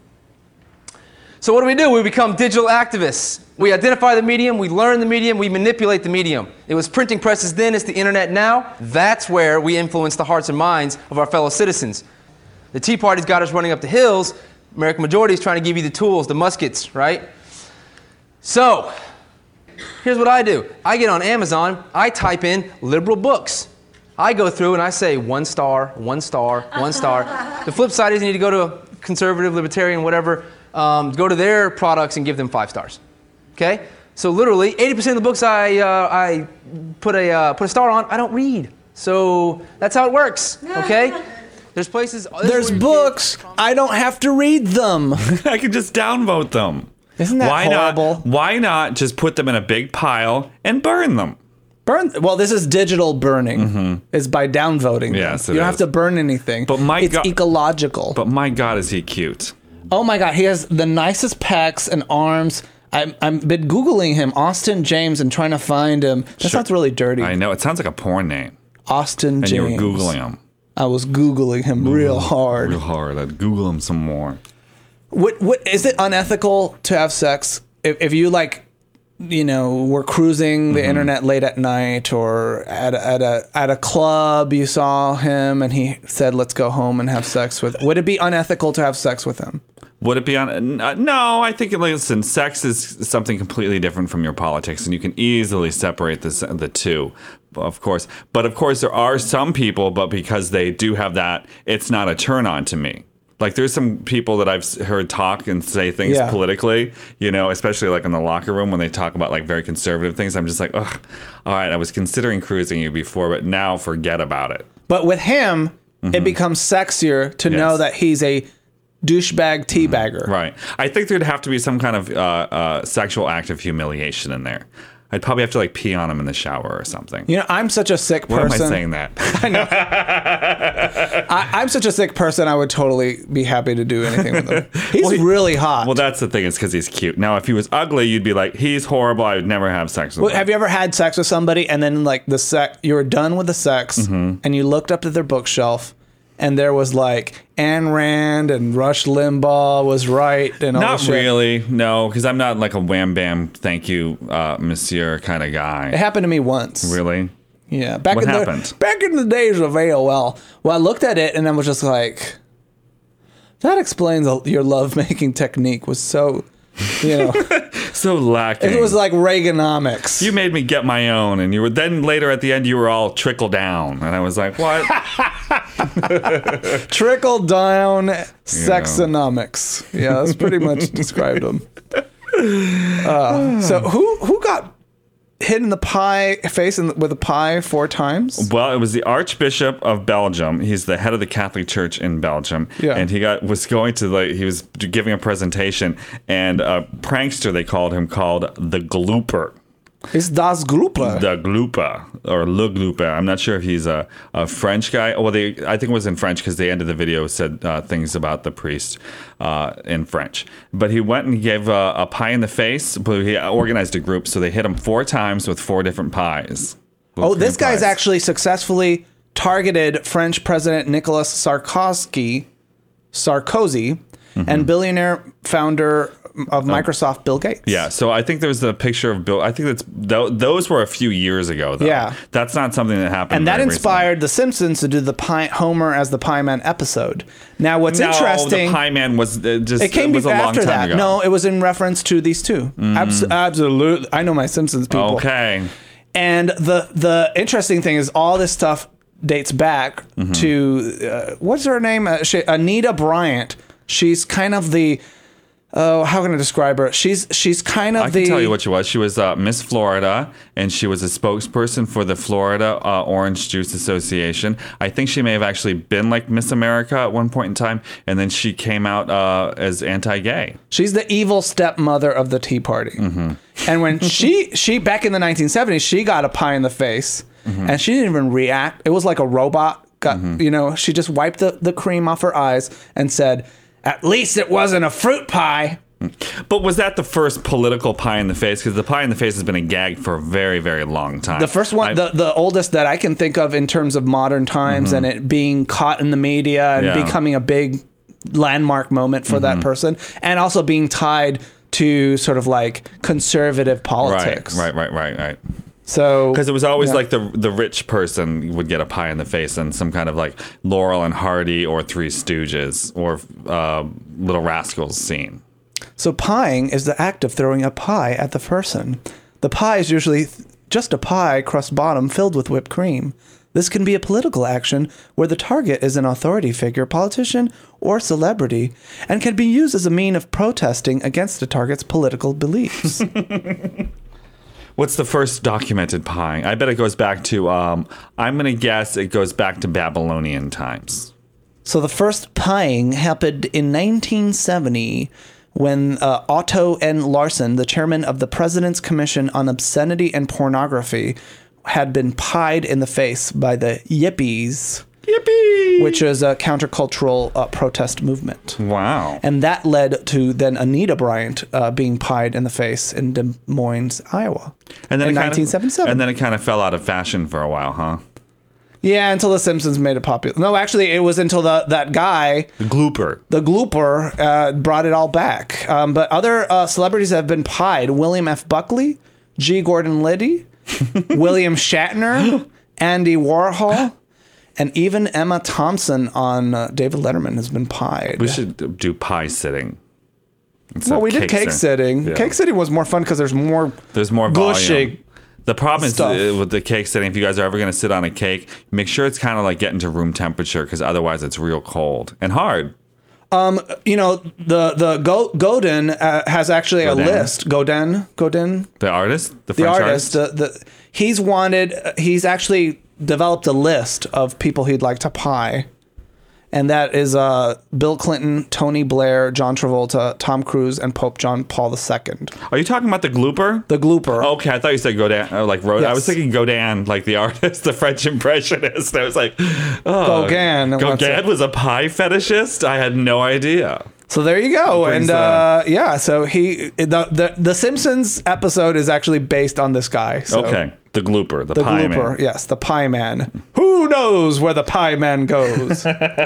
S3: So what do? We become digital activists. We identify the medium, we learn the medium, we manipulate the medium. It was printing presses then, it's the internet now. That's where we influence the hearts and minds of our fellow citizens. The Tea Party's got us running up the hills. American Majority is trying to give you the tools, the muskets, right? So, here's what I do. I get on Amazon, I type in liberal books. I go through and I say 1 star, 1 star, 1 star. The flip side is you need to go to a conservative, libertarian, whatever, go to their products and give them 5 stars. Okay? So literally, 80% of the books I put a star on, I don't read. So that's how it works, okay? There's places...
S1: There's books. I don't have to read them.
S2: I can just downvote them.
S1: Isn't that horrible?
S2: Why not just put them in a big pile and burn them?
S1: Burn. Well, this is digital burning. It's by downvoting.
S2: Yes,
S1: you
S2: it
S1: don't have
S2: is.
S1: to burn anything.
S2: But my
S1: it's
S2: God-
S1: ecological.
S2: But my God, is he cute?
S1: Oh my God, he has the nicest pecs and arms. I've been Googling him, Austin James, and trying to find him. That sounds really dirty.
S2: I know. It sounds like a porn name.
S1: Austin
S2: And
S1: James.
S2: you were Googling him.
S1: I was Googling him real hard.
S2: Real hard. I'd Google him some more.
S1: What is it unethical to have sex if you like, were cruising the internet late at night or at a club, you saw him and he said, "Let's go home and have sex with." Would it be unethical to have sex with him?
S2: Would it be on? No, I think, listen, sex is something completely different from your politics, and you can easily separate the two, of course. But of course, there are some people, but because they do have that, it's not a turn on to me. Like, there's some people that I've heard talk and say things politically, especially like in the locker room when they talk about like very conservative things. I'm just like, ugh, all right, I was considering cruising you before, but now forget about it.
S1: But with him, it becomes sexier to know that he's a douchebag teabagger.
S2: Right. I think there'd have to be some kind of sexual act of humiliation in there. I'd probably have to like pee on him in the shower or something.
S1: I'm such a sick person.
S2: Why am I saying that?
S1: I know. I'm such a sick person. I would totally be happy to do anything with him. He's really hot.
S2: Well, that's the thing. It's because he's cute. Now, if he was ugly, you'd be like, he's horrible. I would never have sex with him.
S1: Have you ever had sex with somebody and then like you were done with the sex and you looked up to their bookshelf and there was like Ayn Rand and Rush Limbaugh was right and all
S2: Not
S1: this shit?
S2: really, no, because I'm not like a wham bam, thank you, monsieur kind of
S1: It
S2: guy.
S1: happened to me once.
S2: Really?
S1: Yeah.
S2: What happened?
S1: Back in the days of AOL. Well, I looked at it and I was just like, that explains your lovemaking technique was so,
S2: So lacking.
S1: it was like Reaganomics.
S2: You made me get my own, and you were then later at the end you were all trickle down, and I was like, what?
S1: Trickle down sexonomics. Yeah, that's pretty much described them. So who got hit in the face with a pie 4 times?
S2: Well, it was the Archbishop of Belgium. He's the head of the Catholic Church in Belgium.
S1: Yeah.
S2: And he was giving a presentation, and a prankster, they called him, called the Glooper.
S1: It's Das Gruppe.
S2: The Glooper, or Le Glooper. I'm not sure if he's a French guy. Well, I think it was in French because the end of the video said things about the priest in French. But he went and gave a pie in the face. But he organized a group, so they hit him 4 times with 4 different pies.
S1: Oh, this guy's actually successfully targeted French President Nicolas Sarkozy, and billionaire founder of Microsoft, Bill Gates.
S2: Yeah, so I think there's the picture of Bill. I think those were a few years ago, though.
S1: Yeah.
S2: That's not something that happened.
S1: And that
S2: very
S1: inspired The Simpsons to do the Homer as the Pie Man episode. Now, what's interesting...
S2: the Pie Man was just...
S1: It came
S2: was a long
S1: after
S2: time
S1: that.
S2: ago.
S1: No, it was in reference to these two. Absolutely. I know my Simpsons people.
S2: Okay.
S1: And the interesting thing is all this stuff dates back to... what's her name? Anita Bryant. She's kind of the... Oh, how can I describe her? She's kind of
S2: I can tell you what she was. She was Miss Florida, and she was a spokesperson for the Florida Orange Juice Association. I think she may have actually been like Miss America at one point in time, and then she came out as anti-gay.
S1: She's the evil stepmother of the Tea Party. And when she back in the 1970s, she got a pie in the face, and she didn't even react. It was like a robot. She just wiped the cream off her eyes and said, "At least it wasn't a fruit pie."
S2: But was that the first political pie in the face? Because the pie in the face has been a gag for a very, very long time.
S1: The first one, the oldest that I can think of in terms of modern times and it being caught in the media and becoming a big landmark moment for that person, and also being tied to sort of like conservative politics.
S2: Right.
S1: So
S2: because it was always like the rich person would get a pie in the face and some kind of like Laurel and Hardy or Three Stooges or Little Rascals scene.
S1: So pieing is the act of throwing a pie at the person. The pie is usually just a pie crust bottom filled with whipped cream. This can be a political action where the target is an authority figure, politician, or celebrity, and can be used as a mean of protesting against the target's political beliefs.
S2: What's the first documented pie? I bet it goes back to, I'm going to guess it goes back to Babylonian times.
S1: So the first pieing happened in 1970 when Otto N. Larsen, the chairman of the President's Commission on Obscenity and Pornography, had been pied in the face by the Yippies,
S2: Yippee!
S1: which is a countercultural protest movement.
S2: Wow.
S1: And that led to then Anita Bryant being pied in the face in Des Moines, Iowa,
S2: And then
S1: in
S2: it kind of-
S1: 1977.
S2: And then it kind of fell out of fashion for a while, huh?
S1: Yeah, until The Simpsons made it popular. No, actually, it was until that guy,
S2: The glooper.
S1: the Glooper, brought it all back. But other celebrities have been pied. William F. Buckley, G. Gordon Liddy, William Shatner, Andy Warhol, and even Emma Thompson on David Letterman has been pied.
S2: We should do pie sitting.
S1: Well, we did cake sitting.
S2: Yeah.
S1: Cake sitting was more fun because there's more
S2: volume.
S1: gushing.
S2: The problem is
S1: stuff.
S2: with the cake sitting, if you guys are ever going to sit on a cake, make sure it's kind of like getting to room temperature because otherwise it's real cold and hard.
S1: You know, the Godin has actually
S2: Godin?
S1: a list. Godin,
S2: The artist? The
S1: the
S2: French
S1: artist. He's actually developed a list of people he'd like to pie. And that is Bill Clinton, Tony Blair, John Travolta, Tom Cruise, and Pope John Paul II.
S2: Are you talking about the glooper?
S1: The Glooper.
S2: Okay, I thought you said Godin, like Rodin. I was
S1: Yes.
S2: thinking Godin, like the artist, the French impressionist. I was like, oh,
S1: Gauguin.
S2: Gauguin was a pie fetishist? I had no idea.
S1: So there you go.
S2: Brings
S1: And yeah, so the Simpsons episode is actually based on this guy. So.
S2: Okay, the glooper, the
S1: The
S2: pie
S1: Glooper,
S2: man.
S1: yes, the Pie Man. Who knows where the Pie Man goes?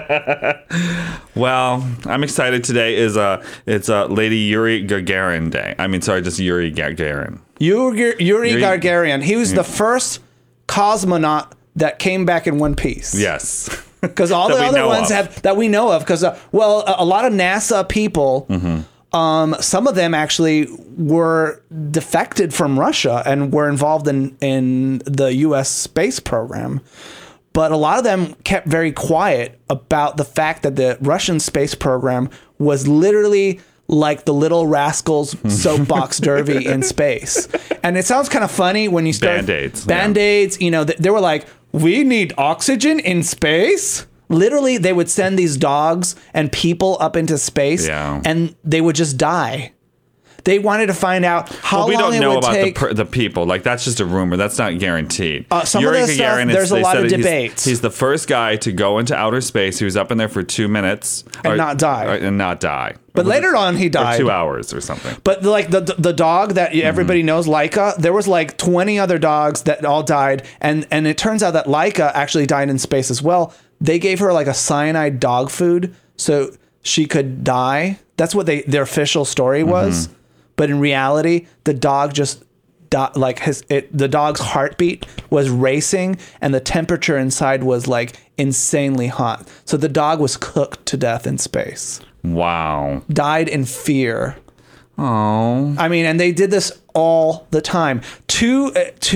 S2: Well, I'm excited. Today is it's Lady Yuri Gagarin Day. I mean, sorry, just Yuri Gagarin.
S1: Yuri Gagarin. He was the first cosmonaut that came back in one piece.
S2: Yes.
S1: Because all
S2: That
S1: the
S2: we
S1: other
S2: know
S1: ones
S2: of.
S1: that we know of. Because a lot of NASA people, some of them actually were defected from Russia and were involved in the U.S. space program. But a lot of them kept very quiet about the fact that the Russian space program was literally like the Little Rascals soapbox derby in space. And it sounds kind of funny when you start...
S2: Band-Aids.
S1: Band-Aids, you know, they were like, we need oxygen in space? Literally, they would send these dogs and people up into space,
S2: Yeah.
S1: and they would just die. They wanted to find out how
S2: Well, we
S1: long
S2: don't
S1: it
S2: know
S1: would
S2: about
S1: take.
S2: the people. Like, that's just a rumor. That's not guaranteed.
S1: Some of the stuff, there's a lot of debates.
S2: He's the first guy to go into outer space. He was up in there for 2 minutes.
S1: And not die.
S2: And not die.
S1: But later on, he
S2: Or
S1: died.
S2: 2 hours or something.
S1: But like the dog that everybody
S2: Mm-hmm.
S1: knows, Laika, there was like 20 other dogs that all died, and it turns out that Laika actually died in space as well. They gave her like a cyanide dog food so she could die. That's what their official story was. But in reality, the dog just died, like the dog's heartbeat was racing, and the temperature inside was like insanely hot. So the dog was cooked to death in space.
S2: Wow.
S1: Died in fear.
S2: Oh.
S1: I mean, and they did this all the time. Two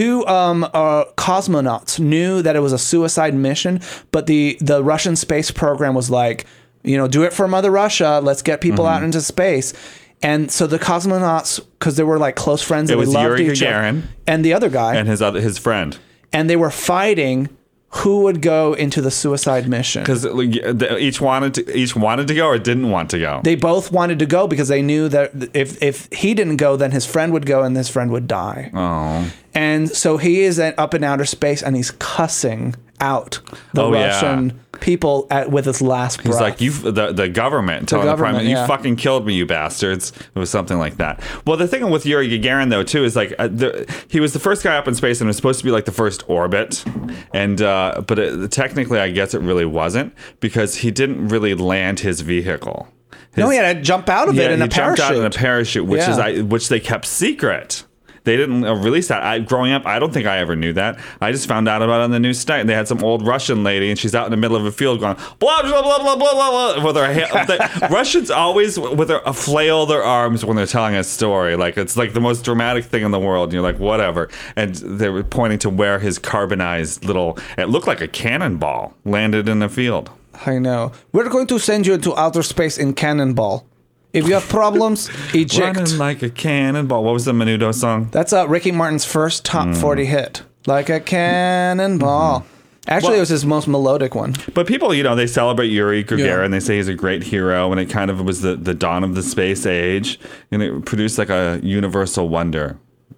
S1: cosmonauts knew that it was a suicide mission, but the Russian space program was like, you know, do it for Mother Russia. Let's get people out into space. And so the cosmonauts, because they were like close friends,
S2: It
S1: and
S2: was
S1: we loved
S2: Yuri
S1: each other,
S2: Gagarin
S1: and the other guy,
S2: And his friend.
S1: and they were fighting who would go into the suicide mission.
S2: Because each wanted to go or didn't want to go.
S1: They both wanted to go because they knew that if he didn't go, then his friend would go and his friend would die.
S2: Oh.
S1: And so he is up in outer space and he's cussing out the
S2: Oh, yeah.
S1: Russian people with his last breath.
S2: He's like, the government, telling the prime
S1: government,
S2: minister,
S1: yeah.
S2: you fucking killed me, you bastards. It was something like that. Well, the thing with Yuri Gagarin, though, too, is like, he was the first guy up in space and it was supposed to be like the first orbit. And, but technically, I guess it really wasn't because he didn't really land his vehicle.
S1: No, he had to jump out of it in a
S2: he jumped
S1: parachute.
S2: out in a parachute, which
S1: Yeah.
S2: which they kept secret. They didn't release that. Growing up, I don't think I ever knew that. I just found out about it on the news tonight. And they had some old Russian lady, and she's out in the middle of a field going blah blah blah blah blah blah blah. With her Russians always with a flail their arms when they're telling a story. Like it's like the most dramatic thing in the world. And you're like whatever. And they were pointing to where his carbonized little. It looked like a cannonball landed in the field.
S1: I know. We're going to send you into outer space in cannonball. If you have problems, eject.
S2: Running like a cannonball. What was the Menudo song?
S1: That's Ricky Martin's first top 40 hit. Like a cannonball. Actually, it was his most melodic one.
S2: But people, they celebrate Yuri Gagarin.
S1: Yeah.
S2: They say he's a great hero, and it kind of was the dawn of the space age. And it produced like a universal wonder.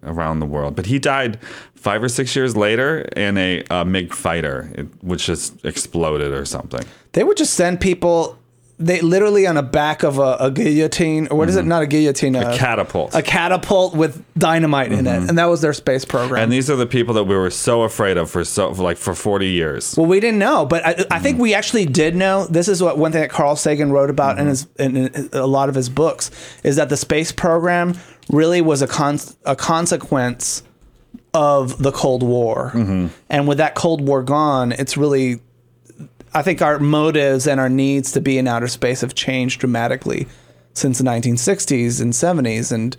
S2: around the world. But he died 5 or 6 years later in a MiG fighter, which just exploded or something.
S1: They would just send people. They literally on the back of a guillotine, or what is it? Not a guillotine,
S2: A catapult.
S1: A catapult with dynamite in it, and that was their space program.
S2: And these are the people that we were so afraid of for 40 years.
S1: Well, we didn't know, but I think we actually did know. This is one thing that Carl Sagan wrote about in a lot of his books, is that the space program really was a consequence of the Cold War. And with that Cold War gone, it's really, I think our motives and our needs to be in outer space have changed dramatically since the 1960s and 70s. And,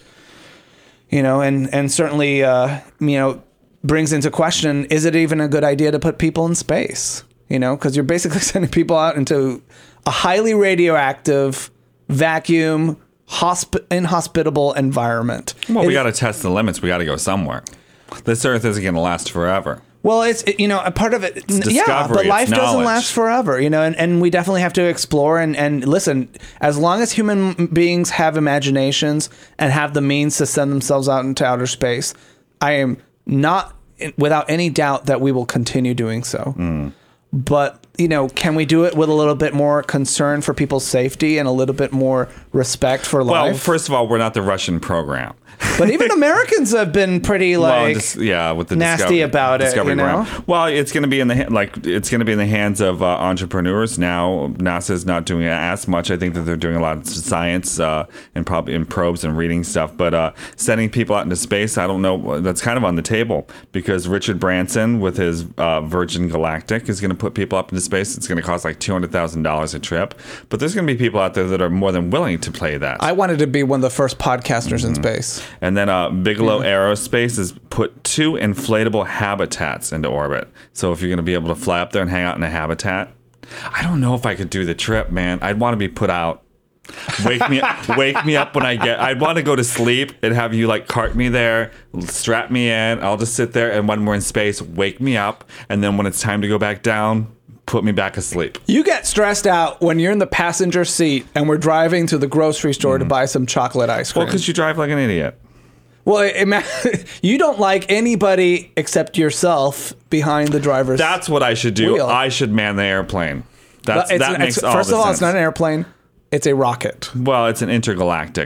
S1: and certainly, brings into question, is it even a good idea to put people in space? Because you're basically sending people out into a highly radioactive, vacuum, inhospitable environment.
S2: Well, we got to test the limits. We got to go somewhere. This Earth isn't going to last forever.
S1: Well, it's, a part of it,
S2: discovery,
S1: but life
S2: it's
S1: doesn't
S2: knowledge.
S1: last forever, and we definitely have to explore and listen, as long as human beings have imaginations and have the means to send themselves out into outer space, I am not without any doubt that we will continue doing so. But, can we do it with a little bit more concern for people's safety and a little bit more respect for life?
S2: Well, first of all, we're not the Russian program.
S1: But even Americans have been pretty
S2: with the
S1: nasty about it.
S2: Program. Well, it's going to be in the hands of entrepreneurs now. NASA's not doing as much. I think that they're doing a lot of science and probably in probes and reading stuff. But sending people out into space, I don't know. That's kind of on the table because Richard Branson with his Virgin Galactic is going to put people up into space. It's going to cost like $200,000 a trip. But there's going to be people out there that are more than willing to play that.
S1: I wanted to be one of the first podcasters in space.
S2: And then Bigelow Aerospace has put 2 inflatable habitats into orbit. So if you're going to be able to fly up there and hang out in a habitat, I don't know if I could do the trip, man. I'd want to be put out. Wake me up when I'd want to go to sleep and have you like cart me there, strap me in. I'll just sit there, and when we're in space, wake me up. And then when it's time to go back down, put me back asleep.
S1: You get stressed out when you're in the passenger seat and we're driving to the grocery store to buy some chocolate ice cream.
S2: Well, because you drive like an idiot.
S1: Well, you don't like anybody except yourself behind the driver's
S2: That's what I should do.
S1: wheel.
S2: I should man the airplane. That makes all
S1: First
S2: the
S1: of all,
S2: sense.
S1: it's not an airplane. It's a rocket.
S2: Well, it's an intergalactic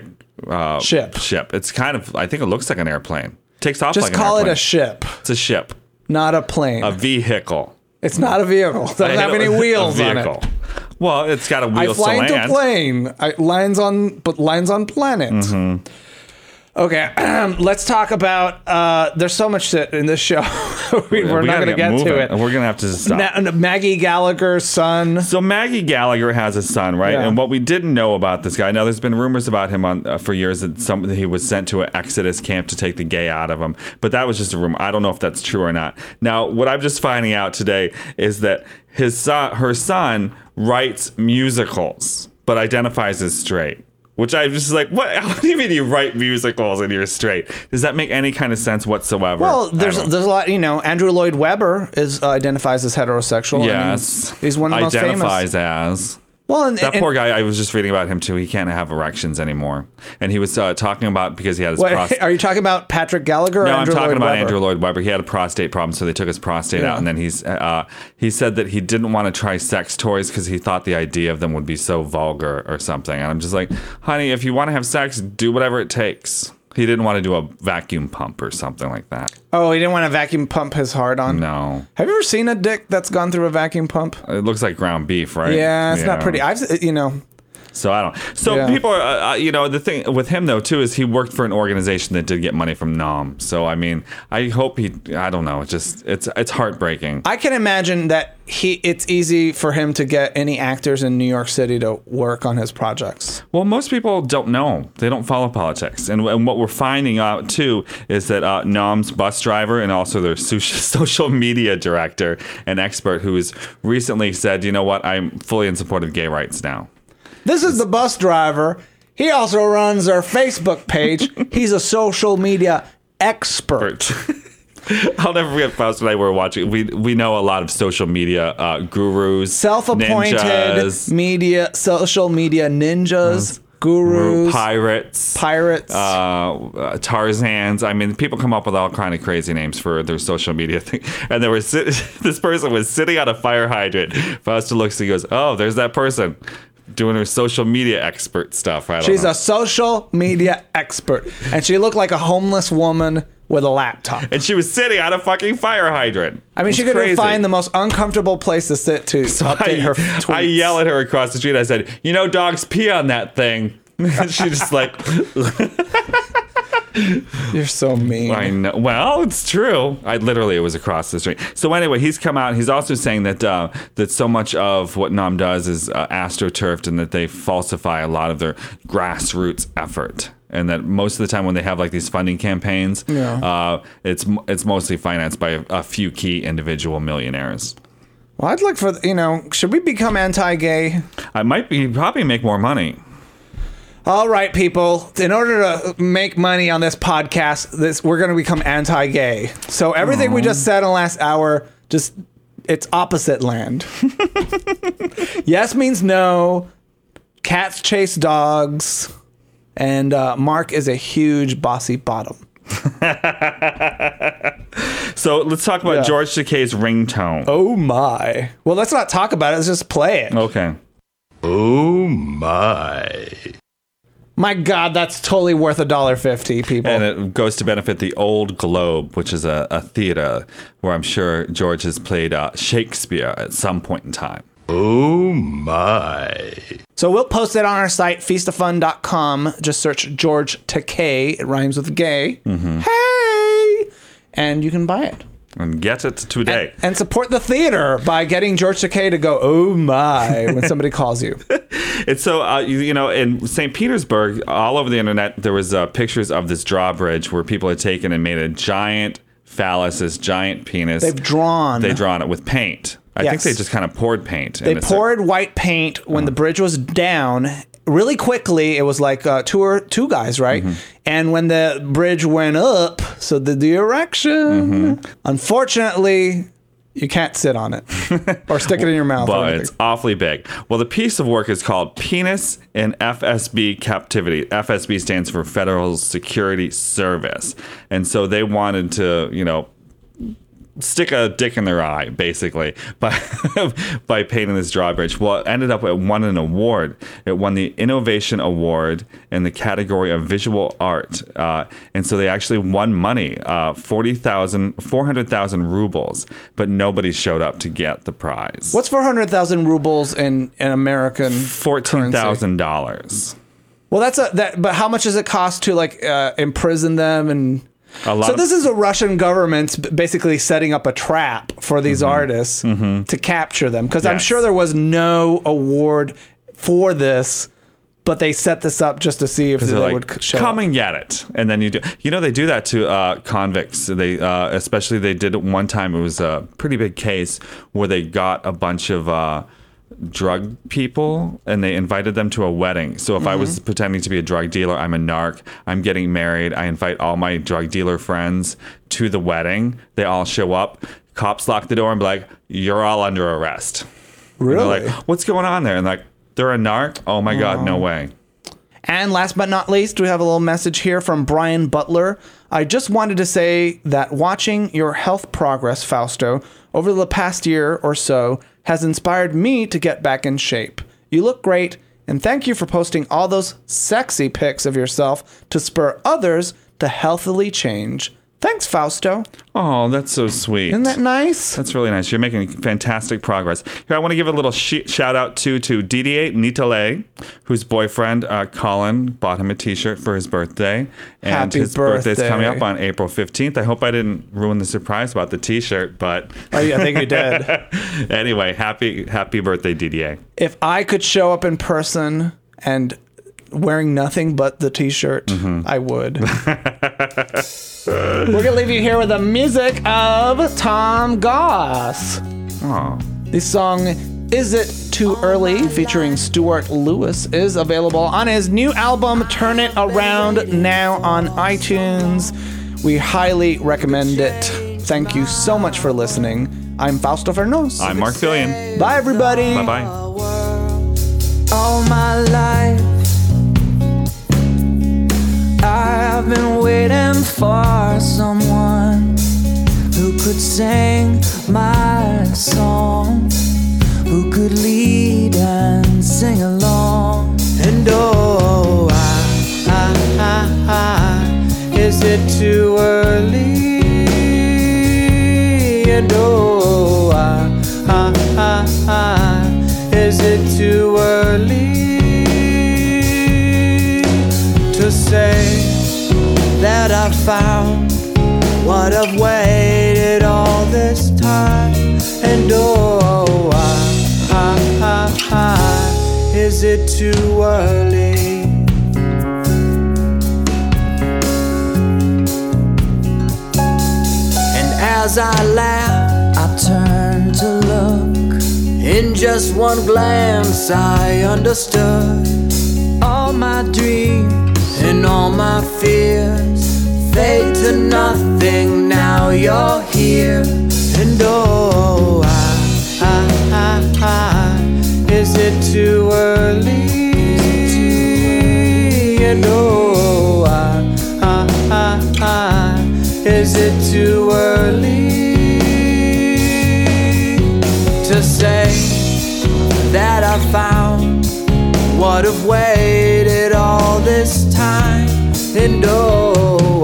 S1: Ship.
S2: It's kind of, I think it looks like an airplane. Takes off
S1: Just
S2: like an
S1: call
S2: airplane.
S1: it a ship,
S2: It's a ship.
S1: not a plane.
S2: A vehicle.
S1: It's not a vehicle. It doesn't have any wheels on it.
S2: Well, it's got a
S1: I
S2: wheels to
S1: fly into
S2: land.
S1: plane. Lines on planet.
S2: Mm-hmm.
S1: Okay, let's talk about. There's so much shit in this show. We're not going to get to it.
S2: We're going to have to stop.
S1: Maggie Gallagher's son.
S2: So Maggie Gallagher has a son, right?
S1: Yeah.
S2: And what we didn't know about this guy, now there's been rumors about him for years that he was sent to an Exodus camp to take the gay out of him, but that was just a rumor. I don't know if that's true or not. Now, what I'm just finding out today is that her son writes musicals, but identifies as straight. Which I'm just like, what? How do you mean you write musicals and you're straight? Does that make any kind of sense whatsoever?
S1: Well, there's a lot. Andrew Lloyd Webber identifies as heterosexual.
S2: Yes,
S1: he's one of the most famous.
S2: Identifies as.
S1: Well,
S2: That poor guy, I was just reading about him too. He can't have erections anymore. And he was talking about because he had his prostate.
S1: Are you talking about Patrick Gallagher?
S2: No,
S1: or
S2: I'm
S1: Andrew
S2: talking
S1: Lloyd
S2: about
S1: Webber?
S2: Andrew Lloyd Webber. He had a prostate problem, so they took his prostate out. And then he said that he didn't want to try sex toys because he thought the idea of them would be so vulgar or something. And I'm just like, honey, if you want to have sex, do whatever it takes. He didn't want to do a vacuum pump or something like that.
S1: Oh, he didn't want to vacuum pump his heart on?
S2: No.
S1: Have you ever seen a dick that's gone through a vacuum pump?
S2: It looks like ground beef, right?
S1: Yeah, it's not pretty.
S2: So I don't. So people are, the thing with him though too is he worked for an organization that did get money from NOM. So I mean, I hope I don't know. It's heartbreaking.
S1: I can imagine that it's easy for him to get any actors in New York City to work on his projects.
S2: Well, most people don't know. They don't follow politics. And what we're finding out, too, is that NOM's bus driver and also their social media director and expert who has recently said, you know what, I'm fully in support of gay rights now.
S1: This is the bus driver. He also runs our Facebook page. He's a social media expert.
S2: I'll never forget Faust and I were watching. We know a lot of social media gurus,
S1: Self-appointed
S2: ninjas.
S1: social media ninjas. gurus,
S2: pirates, Tarzans. I mean, people come up with all kind of crazy names for their social media thing. And there was this person was sitting on a fire hydrant. Fausto looks and he goes, "Oh, there's that person doing her social media expert stuff."
S1: She's a social media expert, and she looked like a homeless woman with a laptop.
S2: And she was sitting on a fucking fire hydrant.
S1: I mean, she could find the most uncomfortable place to sit to update her tweets.
S2: I yell at her across the street. I said, "You know, dogs pee on that thing." And she just like...
S1: You're so mean.
S2: I know. Well, it's true. It was across the street. So anyway, he's come out. He's also saying that that so much of what NOM does is astroturfed, and that they falsify a lot of their grassroots effort. And that most of the time when they have like these funding campaigns, it's mostly financed by a few key individual millionaires.
S1: Well, I'd look for, should we become anti-gay?
S2: I might probably make more money.
S1: All right, people. In order to make money on this podcast, we're going to become anti-gay. So everything we just said in the last hour, it's opposite land. Yes means no. Cats chase dogs. And Mark is a huge bossy bottom.
S2: So let's talk about George Takei's ringtone.
S1: Oh my. Well, let's not talk about it. Let's just play it.
S2: Okay.
S4: Oh my.
S1: My God, that's totally worth $1.50, people.
S2: And it goes to benefit the Old Globe, which is a theater where I'm sure George has played Shakespeare at some point in time.
S4: Oh my.
S1: So we'll post it on our site, feastoffun.com. Just search George Takei. It rhymes with gay. Mm-hmm. Hey! And you can buy it.
S2: And get it today.
S1: And support the theater by getting George Takei to go, oh my, when somebody calls you.
S2: It's so, in St. Petersburg, all over the internet, there was pictures of this drawbridge where people had taken and made a giant phallus, this giant penis.
S1: They've drawn
S2: it with paint. I think they just kind of poured paint.
S1: They poured white paint when the bridge was down. Really quickly, it was like two guys, right? Mm-hmm. And when the bridge went up, so the erection, unfortunately, you can't sit on it or stick it in your mouth.
S2: But it's awfully big. Well, the piece of work is called Penis in FSB Captivity. FSB stands for Federal Security Service. And so they wanted to, stick a dick in their eye, basically, by painting this drawbridge. Well, it ended up it won an award. It won the Innovation Award in the category of visual art. And so they actually won money, 400,000 rubles, but nobody showed up to get the prize.
S1: What's 400,000 rubles in American
S2: $14,000.
S1: Well, but how much does it cost to imprison them and... So this is a Russian government basically setting up a trap for these artists to capture them. Because I'm sure there was no award for this, but they set this up just to see if they would show
S2: come
S1: up.
S2: And get it. And then they do that to convicts. They especially they did it one time. It was a pretty big case where they got a bunch of drug people and they invited them to a wedding. So if I was pretending to be a drug dealer, I'm a narc, I'm getting married, I invite all my drug dealer friends to the wedding. They all show up. Cops lock the door and be like, you're all under arrest.
S1: Really?
S2: And they're like, what's going on there? And like, they're a narc? Oh my God, no way.
S1: And last but not least, we have a little message here from Brian Butler. I just wanted to say that watching your health progress, Fausto, over the past year or so has inspired me to get back in shape. You look great, and thank you for posting all those sexy pics of yourself to spur others to healthily change. Thanks, Fausto.
S2: Oh, that's so sweet.
S1: Isn't that nice?
S2: That's really nice. You're making fantastic progress. Here, I want to give a little shout out to Didier Nitale, whose boyfriend, Colin, bought him a t-shirt for his birthday. And
S1: Happy
S2: his birthday's coming up on April 15th. I hope I didn't ruin the surprise about the t-shirt, but...
S1: Oh, yeah, I think you did.
S2: Anyway, happy birthday, Didier.
S1: If I could show up in person and wearing nothing but the t-shirt, I would. We're going to leave you here with the music of Tom Goss.
S2: Oh.
S1: The song Is It Too Early, featuring Stuart Lewis, is available on his new album, Turn It Around, now on iTunes. We highly recommend it. Thank you so much for listening. I'm Fausto Fernos.
S2: I'm Mark Fillion.
S1: Bye, everybody.
S2: Bye-bye.
S5: All my life I've been waiting for someone who could sing my song, who could lead and sing along. And oh, is it too early? And oh, is it too early to say that I found what I've waited all this time? And oh, is it too early? And as I laugh, I turn to look. In just one glance, I understood all my dreams and all my fears fade to nothing. Now you're here. And oh, is it too early? And oh, is it too early to say that I found what I've waited all this time? And oh,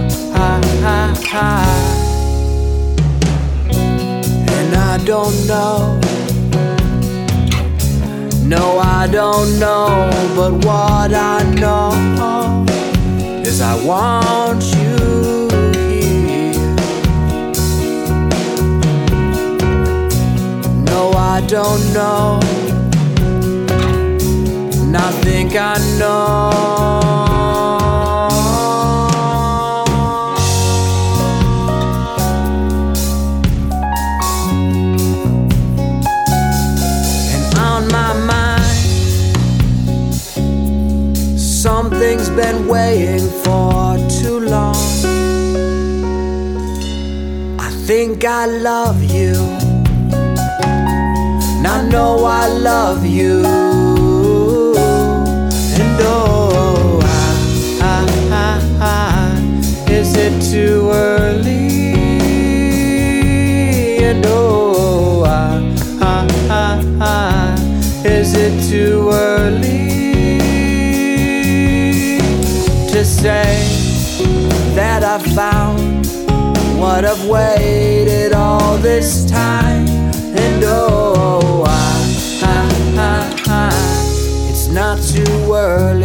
S5: and I don't know. No, I don't know, but what I know is I want you here. No, I don't know, and I think I know. Something's been weighing for too long. I think I love you, and I know I love you. And oh, is it too early? And oh, is it too early to say that I found what I've waited all this time? And oh, it's not too early.